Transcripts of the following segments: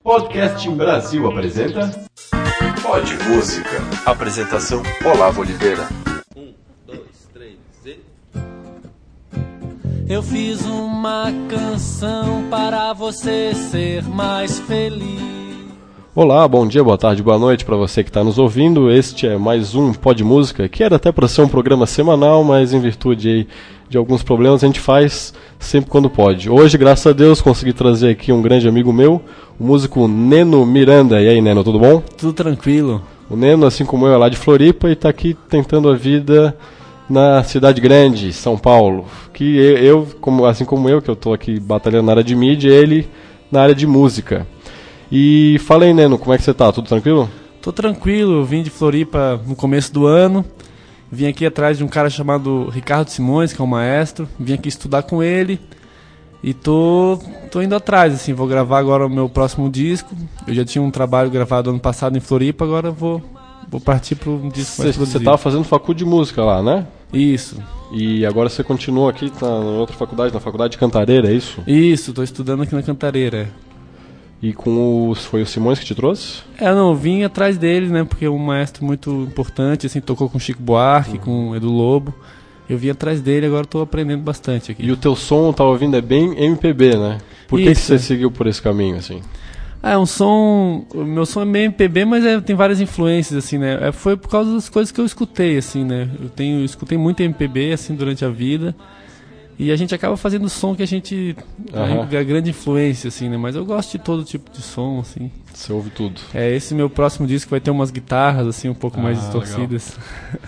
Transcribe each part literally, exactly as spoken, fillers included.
Podcast Brasil apresenta Pod Música. Apresentação Olavo Oliveira. Um, dois, três e... Eu fiz uma canção para você ser mais feliz. Olá, bom dia, boa tarde, boa noite para você que está nos ouvindo. Este é mais um Pod Música, que era até para ser um programa semanal, mas em virtude aí de alguns problemas a gente faz sempre quando pode. Hoje, graças a Deus, consegui trazer aqui um grande amigo meu, o músico Neno Miranda. E aí, Neno, tudo bom? Tudo tranquilo. O Neno, assim como eu, é lá de Floripa e está aqui tentando a vida na cidade grande, São Paulo. Que eu, como, assim como eu, que eu estou aqui batalhando na área de mídia, ele na área de música. E fala aí, Neno, como é que você tá? Tudo tranquilo? Tô tranquilo, vim de Floripa no começo do ano. Vim aqui atrás de um cara chamado Ricardo Simões, que é um maestro. Vim aqui estudar com ele. E tô, tô indo atrás, assim, vou gravar agora o meu próximo disco. Eu já tinha um trabalho gravado ano passado em Floripa, agora vou, vou partir pro disco mais produzido. Você tava fazendo faculdade de música lá, né? Isso. E agora você continua aqui na outra faculdade, na faculdade de Cantareira, é isso? Isso, tô estudando aqui na Cantareira. E com os, foi o Simões que te trouxe? É, não, eu vim atrás dele, né, porque é um maestro muito importante, assim, tocou com Chico Buarque, uhum. com Edu Lobo. Eu vim atrás dele, agora estou aprendendo bastante aqui. E o teu som, tava ouvindo, é bem M P B, né? Por que, que você seguiu por esse caminho, assim? Ah, é um som, o meu som é meio M P B, mas é, tem várias influências, assim, né? É, foi por causa das coisas que eu escutei, assim, né? Eu, tenho, eu escutei muito M P B, assim, durante a vida. E a gente acaba fazendo som que a gente... Uhum. A, a grande influência, assim, né? Mas eu gosto de todo tipo de som, assim. Você ouve tudo. É, esse meu próximo disco vai ter umas guitarras, assim, um pouco ah, mais distorcidas.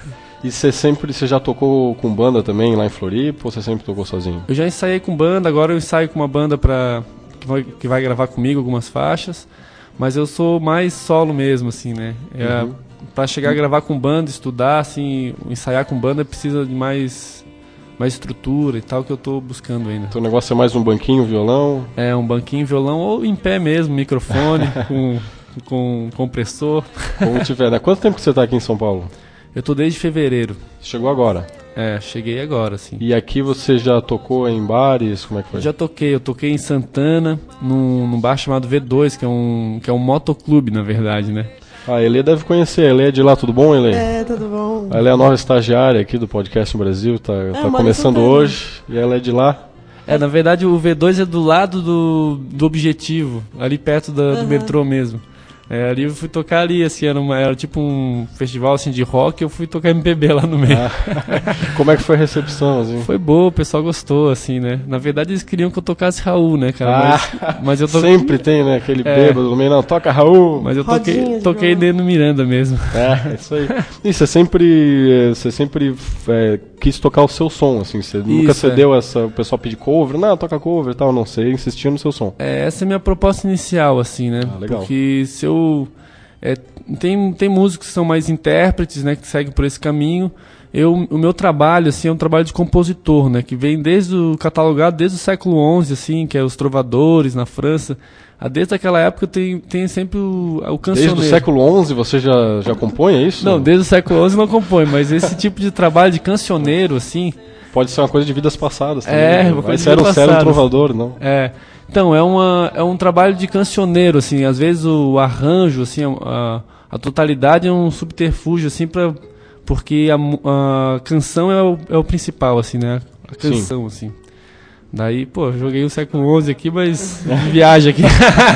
E você sempre... Você já tocou com banda também lá em Floripa ou você sempre tocou sozinho? Eu já ensaiei com banda, agora eu ensaio com uma banda pra, que, vai, que vai gravar comigo algumas faixas. Mas eu sou mais solo mesmo, assim, né? É, uhum. Pra chegar a gravar com banda, estudar, assim, ensaiar com banda precisa de mais... mais estrutura e tal, que eu tô buscando ainda. Então o negócio é mais um banquinho, violão? É, um banquinho, violão, ou em pé mesmo, microfone, com, com compressor. Como tiver, né? Quanto tempo que você tá aqui em São Paulo? Eu tô desde fevereiro. Chegou agora? É, cheguei agora, sim. E aqui você já tocou em bares? Como é que foi? Já toquei, eu toquei em Santana, num, num bar chamado V dois, que é um, que é um motoclube, na verdade, né? Ah, a Elê deve conhecer, a Elê é de lá, tudo bom, Elê? É, tudo bom. A Elê é a nova estagiária aqui do Podcast no Brasil, tá, é, tá começando hoje, e ela é de lá. É, na verdade o V dois é do lado do, do Objetivo, ali perto da, uhum. do metrô mesmo. É, ali eu fui tocar ali, assim, era, uma, era tipo um festival assim, de rock, eu fui tocar M P B lá no meio. Ah. Como é que foi a recepção, assim? Foi boa, o pessoal gostou, assim, né? Na verdade eles queriam que eu tocasse Raul, né, cara? Ah, mas, mas eu to... Sempre tem, né, aquele é. bêbado no meio, não, toca Raul! Mas eu toquei, toquei Neno Miranda mesmo. É, isso aí. E você sempre, você sempre é, quis tocar o seu som, assim, você isso, nunca cedeu é. essa, o pessoal pedir cover, não, toca cover e tal, não sei, insistiu no seu som. É, essa é a minha proposta inicial, assim, né? Ah, legal. Porque se eu É, tem, tem músicos que são mais intérpretes, né, que seguem por esse caminho. Eu, o meu trabalho, assim, é um trabalho de compositor, né, que vem desde o catalogado desde o século onze, assim, que é os trovadores na França. Desde aquela época tem, tem sempre o, o cancioneiro. Desde o século onze você já, já compõe, é isso? Não, desde o século onze não compõe, mas esse tipo de trabalho de cancioneiro, assim... Pode ser uma coisa de vidas passadas também. É, uma coisa de vidas passadas. Você era um trovador, não? É. Então, é, uma, é um trabalho de cancioneiro, assim, às vezes o arranjo, assim, a, a totalidade é um subterfúgio, assim, pra, porque a, a canção é o, é o principal, assim, né, a canção, Sim. assim. Daí, pô, joguei o século onze aqui, mas viaja aqui.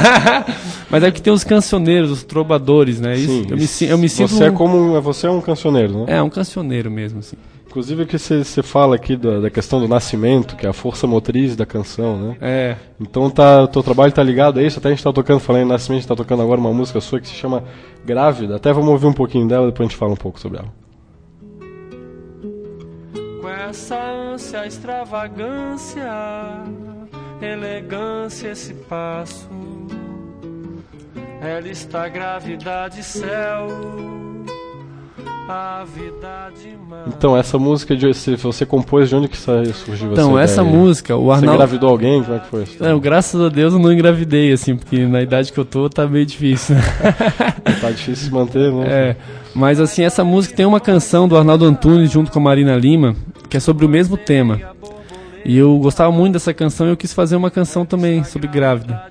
Mas é que tem os cancioneiros, os trovadores, né, Sim, isso, eu, me, eu me sinto... Você é como, você é um cancioneiro, né? É, um cancioneiro mesmo, assim. Inclusive que você fala aqui da, da questão do nascimento, que é a força motriz da canção, né? É. Então tá, teu trabalho tá ligado a isso, até a gente tá tocando, falando em nascimento, a gente tá tocando agora uma música sua que se chama Grávida, até vamos ouvir um pouquinho dela, depois a gente fala um pouco sobre ela. Com essa ânsia, extravagância, elegância, esse passo, ela está grávida de céu. A vida de então, essa música, de, se você compôs, de onde que surgiu Então, essa ideia? música, o Arnaldo... Você engravidou alguém? Como é que foi isso? Não, graças a Deus eu não engravidei, assim, porque na idade que eu tô tá meio difícil. Tá difícil se manter, né? É, mas assim, essa música tem uma canção do Arnaldo Antunes junto com a Marina Lima, que é sobre o mesmo tema. E eu gostava muito dessa canção e eu quis fazer uma canção também sobre grávida.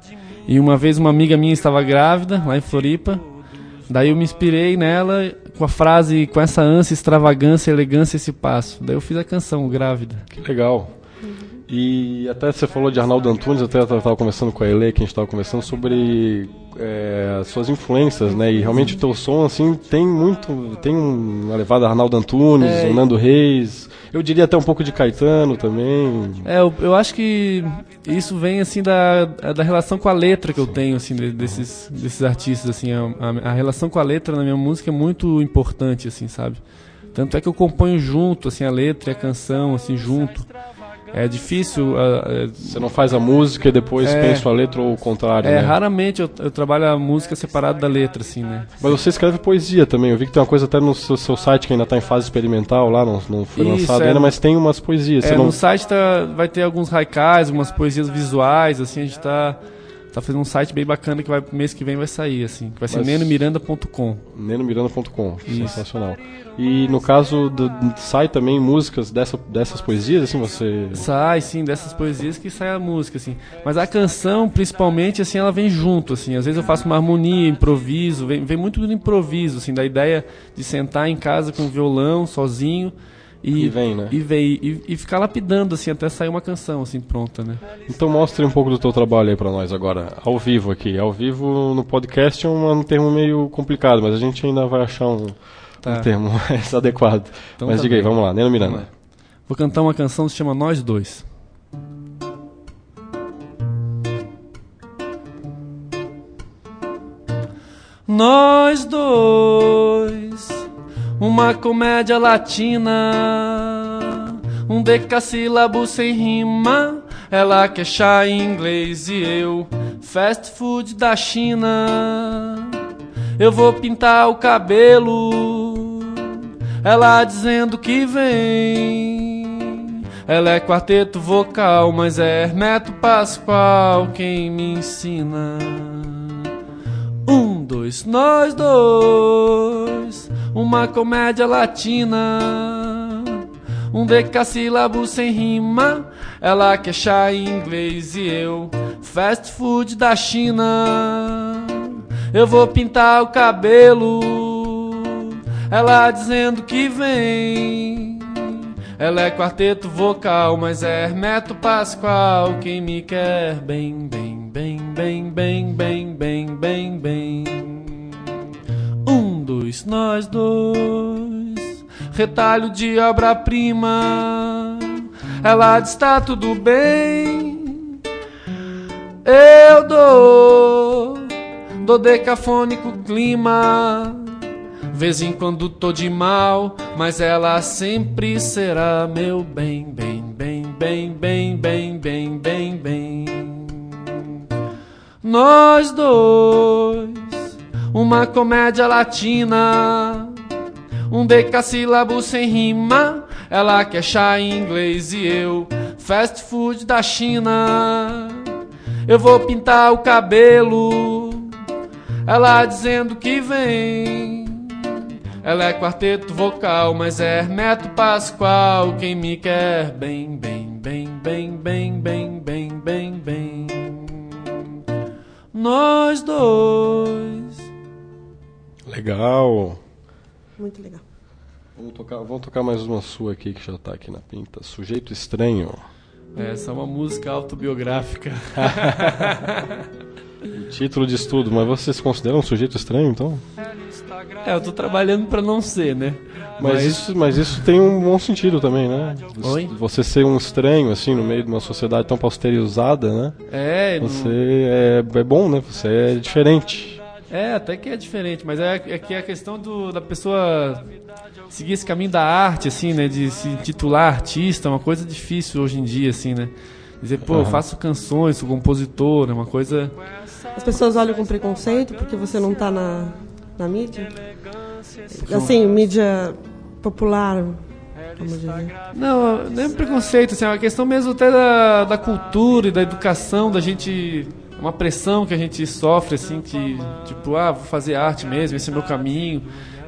E uma vez uma amiga minha estava grávida, lá em Floripa. Daí eu me inspirei nela com a frase, com essa ânsia, extravagância, elegância, esse passo. Daí eu fiz a canção, Grávida. Que legal. E até você falou de Arnaldo Antunes, até eu estava conversando com a Ele, que a gente estava conversando sobre é, suas influências, né? E realmente o teu som, assim, tem muito, tem uma levada a Arnaldo Antunes, é, um Nando Reis, eu diria até um pouco de Caetano também. É, eu, eu acho que isso vem, assim, da, da relação com a letra que eu tenho, assim, desses, desses artistas, assim, a, a, a relação com a letra na minha música é muito importante, assim, sabe? Tanto é que eu componho junto, assim, a letra e a canção, assim, junto. É difícil... Uh, Você não faz a música e depois é, pensa a letra ou o contrário, É, né? raramente eu, eu trabalho a música separada da letra, assim, né? Mas você escreve poesia também. Eu vi que tem uma coisa até no seu, seu site que ainda está em fase experimental lá, não, não foi Isso, lançado é, ainda, mas tem umas poesias. É, Você no não... site tá, vai ter alguns haikais, algumas poesias visuais, assim, a gente tá... Tá fazendo um site bem bacana que vai, mês que vem vai sair, assim. Que vai ser neno miranda ponto com. neno miranda ponto com, sensacional. E no caso, do, sai também músicas dessa, dessas poesias, assim, você... Sai, sim, dessas poesias que sai a música, assim. Mas a canção, principalmente, assim, ela vem junto, assim. Às vezes eu faço uma harmonia, improviso, vem, vem muito do improviso, assim, da ideia de sentar em casa com o violão, sozinho... E, e vem, né? E, vem, e, e ficar lapidando, assim, até sair uma canção, assim, pronta, né? Então mostre um pouco do teu trabalho aí pra nós agora, ao vivo aqui. Ao vivo no podcast é um, um termo meio complicado, mas a gente ainda vai achar um, tá. um termo mais adequado. Então, mas tá diga bem. Aí, vamos lá, Neno Miranda. Vou cantar uma canção que se chama Nós Dois. Nós dois, uma comédia latina, um decassílabo sem rima. Ela quer chá em inglês e eu fast food da China. Eu vou pintar o cabelo, ela dizendo que vem. Ela é quarteto vocal, mas é Hermeto Pascoal quem me ensina. Um, dois, nós dois, uma comédia latina, um decassílabo sem rima. Ela quer chá em inglês e eu fast food da China. Eu vou pintar o cabelo, ela dizendo que vem. Ela é quarteto vocal, mas é Hermeto Pascoal quem me quer bem, bem, bem, bem, bem, bem, bem, bem, bem. Um, dois, nós dois, retalho de obra-prima. Ela diz tá tudo bem, eu dou, dou decafônico clima. Vez em quando tô de mal, mas ela sempre será meu bem, bem, bem, bem, bem, bem, bem, bem, bem. Nós dois, uma comédia latina, um decassílabo sem rima. Ela quer chá em inglês e eu fast food da China. Eu vou pintar o cabelo, ela dizendo que vem. Ela é quarteto vocal, mas é Hermeto Pascoal quem me quer bem, bem, bem, bem, bem, bem, bem, bem, bem. Nós dois. Legal. Muito legal. Vamos tocar, vamos tocar mais uma sua aqui que já está aqui na pinta. Sujeito Estranho. Essa é uma música autobiográfica. O título de estudo, mas você se considera um sujeito estranho, então? É, eu tô trabalhando pra não ser, né? Mas, mas... Isso, mas isso tem um bom sentido também, né? Oi? Você ser um estranho, assim, no meio de uma sociedade tão pasteurizada, né? É. Você não... é, é bom, né? Você é diferente. É, até que é diferente, mas é, é que a questão do, da pessoa seguir esse caminho da arte, assim, né? De se titular artista, é uma coisa difícil hoje em dia, assim, né? Dizer, pô, eu faço canções, sou compositor, é uma coisa... As pessoas olham com preconceito porque você não tá na, na mídia? Assim, mídia popular, vamos dizer. Não, nem preconceito, assim, é uma questão mesmo até da, da cultura e da educação, da gente... Uma pressão que a gente sofre, assim, que, tipo, ah, vou fazer arte mesmo, esse é meu caminho.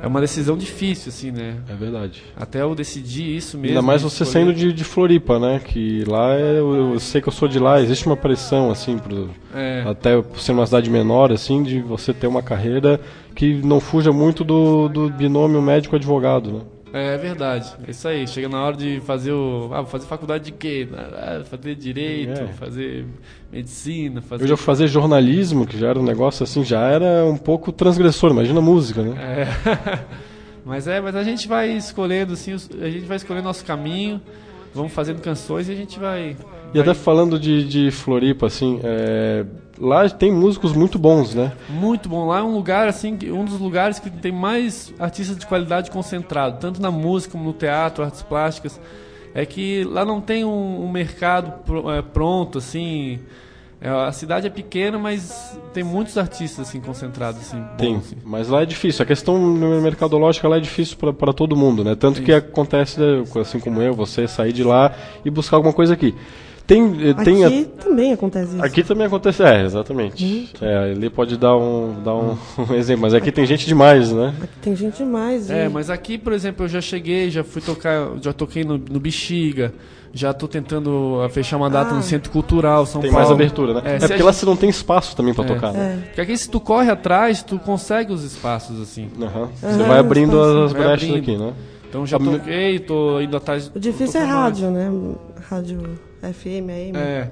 é uma decisão difícil, assim, né? É verdade. Até eu decidir isso mesmo. Ainda mais você saindo de, de Floripa, né? Que lá, é, eu, eu sei que eu sou de lá, existe uma pressão, assim, pro, é. até por ser uma cidade menor, assim, de você ter uma carreira que não fuja muito do, do binômio médico-advogado, né? É verdade, é isso aí. Chega na hora de fazer o. Ah, vou fazer faculdade de quê? Ah, fazer direito, é. fazer medicina. Fazer... Eu já fui fazer jornalismo, que já era um negócio assim, já era um pouco transgressor, imagina a música, né? É. mas é, mas a gente vai escolhendo, assim, a gente vai escolhendo nosso caminho, vamos fazendo canções e a gente vai. E até falando de, de Floripa, assim, é... lá tem músicos muito bons, né? Muito bom. Lá é um lugar, assim, um dos lugares que tem mais artistas de qualidade concentrado, tanto na música como no teatro, artes plásticas. É que lá não tem um, um mercado pr- é, pronto, assim. É, a cidade é pequena, mas tem muitos artistas, assim, concentrados, assim. Tem, bons, assim. Mas lá é difícil. A questão mercadológica lá é difícil para todo mundo, né? Tanto Sim. que acontece, assim como eu, você sair de lá e buscar alguma coisa aqui. Tem, tem aqui a... também acontece isso. Aqui também acontece, é, exatamente. Uhum. É, ele pode dar, um, dar um, um exemplo, mas aqui, aqui tem gente demais, né? Aqui tem gente demais. É, e... mas aqui, por exemplo, eu já cheguei, já fui tocar, já toquei no, no Bexiga, já estou tentando fechar uma data ah. no Centro Cultural, São tem Paulo. Tem mais abertura, né? É, é porque gente... lá você não tem espaço também para é. tocar, né? É. Porque aqui se tu corre atrás, tu consegue os espaços, assim. Uhum. Uhum. Você vai abrindo as vai brechas abrindo. aqui, né? Então já toquei, tô indo atrás... O difícil é rádio, mais. né? Rádio... F M, A M. É.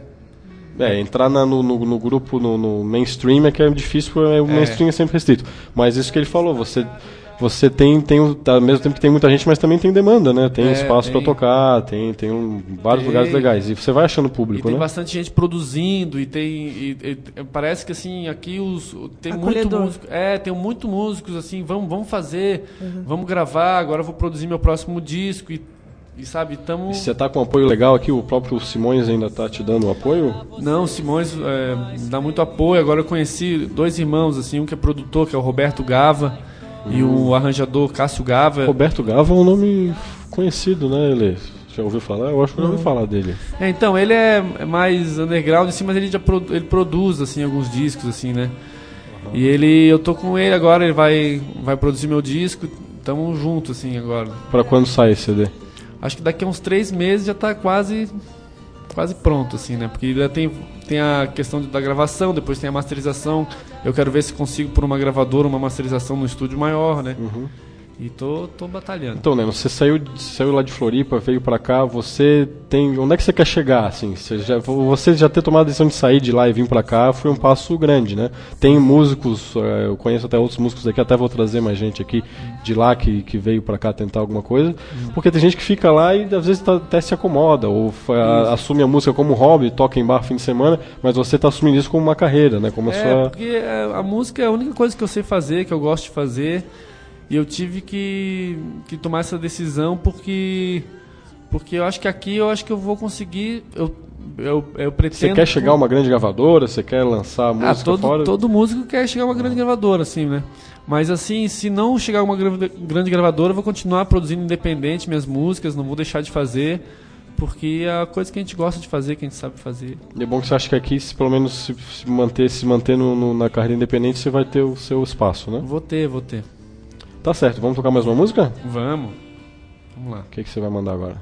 É, entrar na, no, no, no grupo, no, no mainstream é que é difícil, porque o mainstream é sempre restrito. Mas isso que ele falou, você, você tem, tem, ao mesmo tempo que tem muita gente, mas também tem demanda, né? Tem é, espaço para tocar, tem, tem um, vários tem, lugares legais. E você vai achando público, e tem né? bastante gente produzindo, e tem... E, e, parece que, assim, aqui os... Tem muito músico, é, tem muito músicos, assim, vamos, vamos fazer, uhum. vamos gravar, agora eu vou produzir meu próximo disco, e E sabe, tamo... E você tá com um apoio legal aqui? O próprio Simões ainda tá te dando um apoio? Não, o Simões é, dá muito apoio. Agora eu conheci dois irmãos, assim, um que é produtor, que é o Roberto Gava, hum. e o arranjador Cássio Gava. Roberto Gava é um nome conhecido, né, ele? Já ouviu falar? Eu acho que eu já ouvi falar dele. É, então, ele é mais underground, assim, mas ele já pro, ele produz, assim, alguns discos, assim, né? Uhum. E ele, eu tô com ele agora, ele vai, vai produzir meu disco, tamo junto, assim, agora. Pra quando sai esse C D? Acho que daqui a uns três meses já está quase, quase pronto, assim, né? Porque ainda tem, tem a questão da gravação, depois tem a masterização. Eu quero ver se consigo por uma gravadora, uma masterização no estúdio maior, né? Uhum. E tô, tô batalhando. Então, Neno, você saiu, saiu lá de Floripa, veio pra cá, você tem... Onde é que você quer chegar, assim? Você já, você já ter tomado a decisão de sair de lá e vir pra cá foi um passo grande, né? Tem músicos, eu conheço até outros músicos daqui, até vou trazer mais gente aqui de lá que, que veio pra cá tentar alguma coisa, porque tem gente que fica lá e às vezes tá, até se acomoda, ou a, assume a música como hobby, toca em bar fim de semana, mas você tá assumindo isso como uma carreira, né? Como a é, sua... porque a música é a única coisa que eu sei fazer, que eu gosto de fazer. E eu tive que, que tomar essa decisão porque, porque eu acho que aqui eu acho que eu vou conseguir. Eu, eu, eu pretendo. Você quer chegar a uma grande gravadora? Você quer lançar a música ah, todo, fora? Todo músico quer chegar a uma grande gravadora, assim, né? Mas assim, se não chegar a uma grande gravadora, eu vou continuar produzindo independente minhas músicas, não vou deixar de fazer. Porque é a coisa que a gente gosta de fazer, que a gente sabe fazer. E é bom que você acha que aqui, se pelo menos se, se manter, se manter no, no, na carreira independente, você vai ter o seu espaço, né? Vou ter, vou ter. Tá certo, vamos tocar mais uma música? Vamos. Vamos lá. O que, que você vai mandar agora?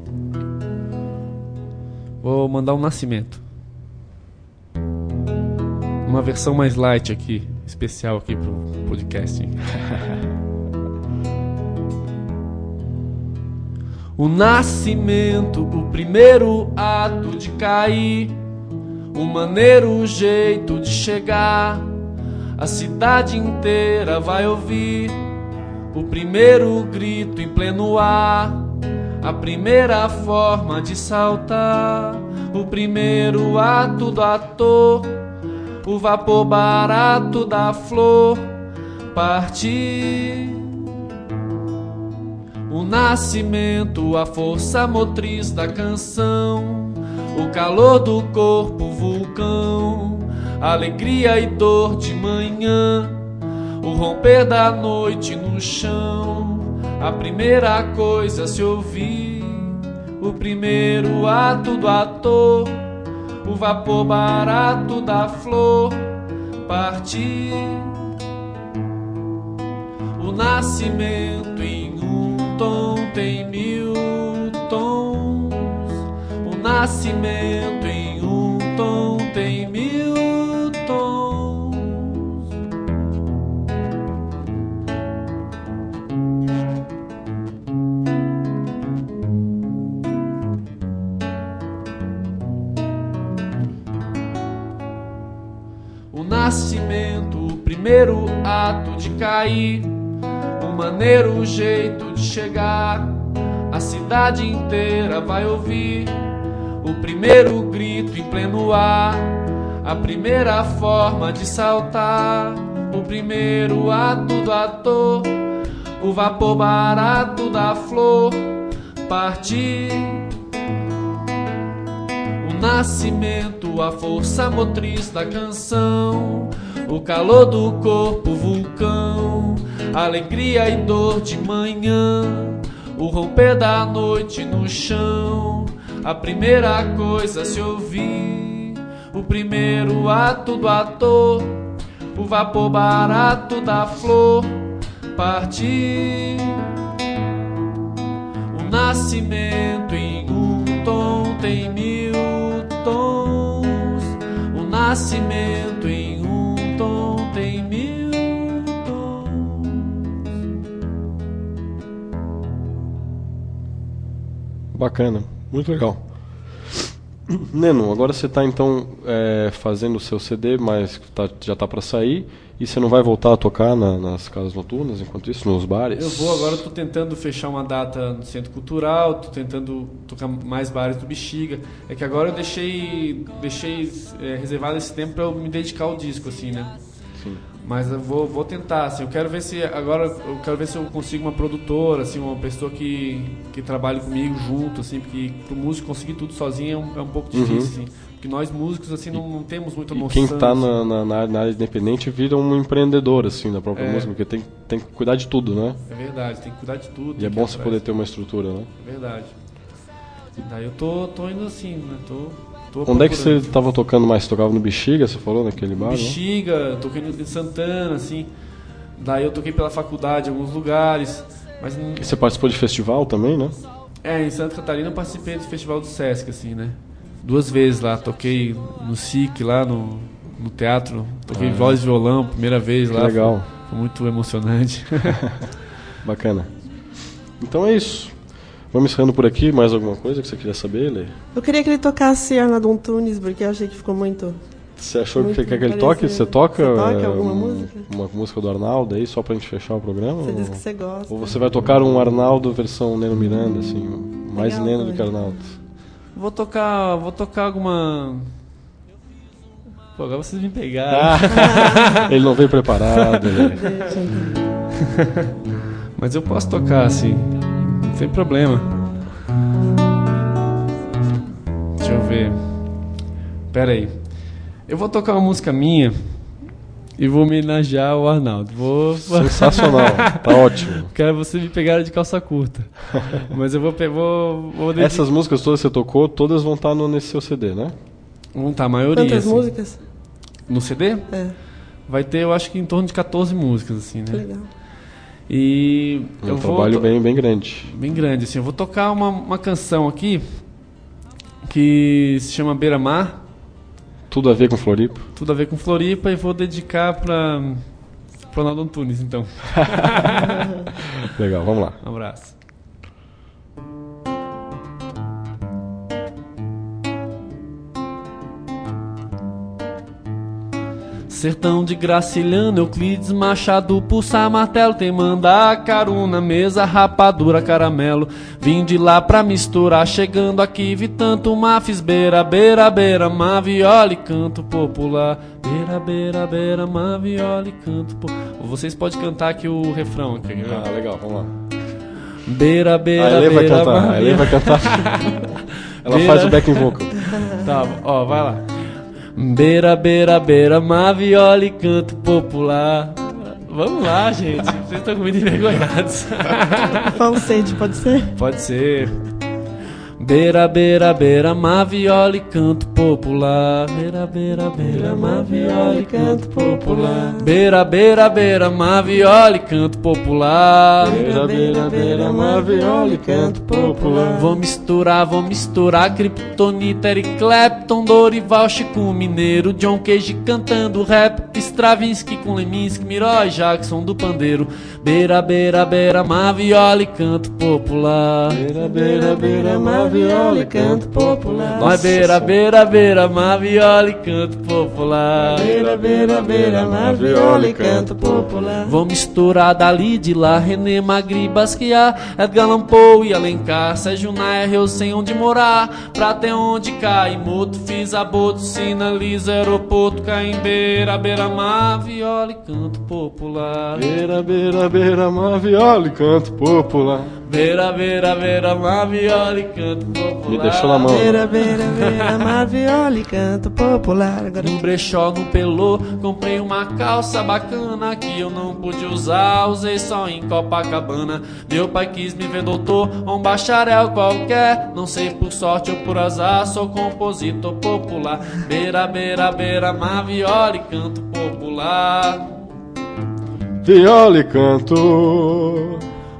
Vou mandar um Nascimento. Uma versão mais light aqui, especial aqui pro podcast. O nascimento, o primeiro ato de cair, o maneiro jeito de chegar, a cidade inteira vai ouvir o primeiro grito em pleno ar, a primeira forma de saltar, o primeiro ato do ator, o vapor barato da flor partir. O nascimento, a força motriz da canção, o calor do corpo, vulcão, alegria e dor de manhã, o romper da noite no chão, a primeira coisa a se ouvir, o primeiro ato do ator, o vapor barato da flor partir. O nascimento em um tom tem mil tons. O nascimento em um tom tem mil tons. O nascimento, o primeiro ato de cair, o maneiro jeito de chegar, a cidade inteira vai ouvir o primeiro grito em pleno ar, a primeira forma de saltar, o primeiro ato do ator, o vapor barato da flor partir. O nascimento, a força motriz da canção, o calor do corpo, vulcão, alegria e dor de manhã, o romper da noite no chão, a primeira coisa a se ouvir, o primeiro ato do ator, o vapor barato da flor partir. O nascimento em um tom tem mil tons. O nascimento em um tom tem mil tons. Bacana, muito legal. Neno, agora você está então é, fazendo o seu C D, mas tá, já está para sair, e você não vai voltar a tocar na, nas casas noturnas, enquanto isso, nos bares? Eu vou, agora estou tentando fechar uma data no Centro Cultural, estou tentando tocar mais bares do Bexiga. É que agora eu deixei, deixei é, reservado esse tempo para eu me dedicar ao disco, assim, né? Sim. Mas eu vou, vou tentar, assim, eu quero ver se agora eu quero ver se eu consigo uma produtora, assim, uma pessoa que, que trabalhe comigo junto, assim, porque pro músico conseguir tudo sozinho é um, é um pouco difícil, uhum. assim, porque nós músicos assim não, não temos muita noção. E quem está assim. na, na, na área independente vira um empreendedor assim da própria é. música, porque tem, tem que cuidar de tudo, né? É verdade, tem que cuidar de tudo. E é bom você poder ter uma estrutura, né? É verdade. Daí eu tô, tô indo assim, né? Tô Onde é que você estava tocando mais? Você tocava no Bexiga, você falou, naquele bar? Bexiga, né? Toquei em Santana, assim. Daí eu toquei pela faculdade em alguns lugares. Mas não... E você participou de festival também, né? É, em Santa Catarina eu participei do festival do Sesc, assim, né? Duas vezes lá, toquei no S I C, lá no, no teatro. Toquei ah, voz e violão, primeira vez lá. Legal. Foi, foi muito emocionante. Bacana. Então é isso. Vamos encerrando por aqui. Mais alguma coisa que você queria saber, Lê? Eu queria que ele tocasse Arnaldo Antunes, porque eu achei que ficou muito... Você achou muito que quer que ele toque? Você toca, você toca é, alguma um, música? Uma música do Arnaldo aí, só pra gente fechar o programa? Você ou, disse que você gosta. Ou você vai tocar um Arnaldo versão Neno Miranda, assim, mais Legal, Neno também. do que Arnaldo? Vou tocar, vou tocar alguma... Pô, agora vocês me pegaram. Ah, ele não veio preparado. Ele... Mas eu posso tocar, assim, sem problema. Deixa eu ver. Pera aí. Eu vou tocar uma música minha e vou homenagear o Arnaldo. Vou... Sensacional, tá ótimo. Quero você me pegar de calça curta. Mas eu vou... vou, vou dedicar... Essas músicas todas que você tocou, todas vão estar no, nesse seu C D, né? Vão estar, a maioria. Quantas assim. músicas? No C D? É. Vai ter, eu acho que em torno de catorze músicas, assim, né? Que legal. E um eu trabalho vou... bem, bem grande. Bem grande, assim. Eu vou tocar uma, uma canção aqui que se chama Beira Mar. Tudo a ver com Floripa? Tudo a ver com Floripa, e vou dedicar para o Arnaldo Antunes, então. Legal, vamos lá. Um abraço. Sertão de Graciliano, Euclides, Machado, Pulsar, Martelo, tem Mandacaru, mesa, rapadura, caramelo. Vim de lá pra misturar, chegando aqui vi tanto mafis, beira, beira, beira, má, viola e canto popular. Beira, beira, beira, má, viola e canto popular. Vocês podem cantar aqui o refrão. Aqui, né? Ah, legal, vamos lá. Beira, beira, a Elê beira, vai cantar, má, a Elê vai cantar. Ela beira... faz o backing vocal. Tá, ó, vai lá. Beira, beira, beira, má, viola e canto popular. Vamos lá, gente. Vocês estão muito envergonhados. Falsete, pode ser? Pode ser. Beira, beira, beira, má viola e canto popular. Beira, beira, beira, má viola e canto popular. Beira, beira, beira, má viola e canto popular. Beira, beira, beira, má viola e canto popular. Vou misturar, vou misturar Kryptonita, Eric Clapton, Dorival, Chico Mineiro, John Cage cantando rap, Stravinsky com Leminski, Miroy Jackson do pandeiro. Beira, beira, beira, má viola e canto popular. Beira, beira, beira, má viola e canto popular. Vai beira, beira, beira, má viola e canto popular. Beira, beira, beira, má viola e canto popular. Vou misturar dali de lá, René Magri, Basquiat, Edgar Allan Poe e Alencar, Sérgio Nair, eu sei onde morar, pra ter onde cair, Moto, fiz aborto, sinaliza aeroporto, Caimbeira, beira, má viola e canto popular. Beira, beira, beira, má viola e canto popular. Beira, beira, beira, má viola e canto popular. Me deixou na mão. Beira, beira, beira, má viola e canto popular. Agora... No brechó, no pelô, comprei uma calça bacana que eu não pude usar, usei só em Copacabana. Meu pai quis me ver doutor, um bacharel qualquer, não sei por sorte ou por azar, sou compositor popular. Beira, beira, beira, má viola e canto popular. Viola e canto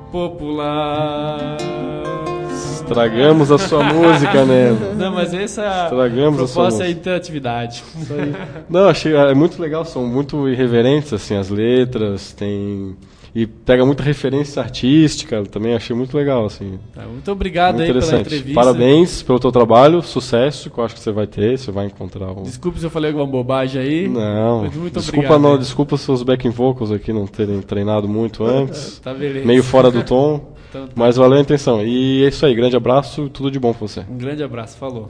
popular. Estragamos a sua música, né? Não, mas essa é a Estragamos a sua proposta, é música. interatividade. Não, achei é muito legal, são muito irreverentes assim as letras, tem e pega muita referência artística, também achei muito legal assim. Tá, muito obrigado muito aí pela interessante. entrevista. Parabéns pelo teu trabalho, sucesso, que eu acho que você vai ter, você vai encontrar um... Desculpe se eu falei alguma bobagem aí. Não, Mas muito desculpa obrigado, não, hein? desculpa seus backing vocals aqui não terem treinado muito antes. Tá, beleza. Meio fora do tom, Então tá. mas valeu a intenção. E é isso aí, grande abraço, tudo de bom pra você. Um grande abraço, falou.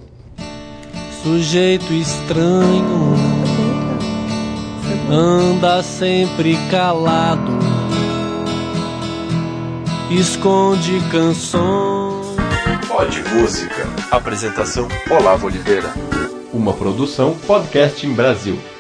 Sujeito estranho, anda sempre calado, esconde canções. Pode Música. Apresentação Olavo Oliveira. Uma produção Podcast em Brasil.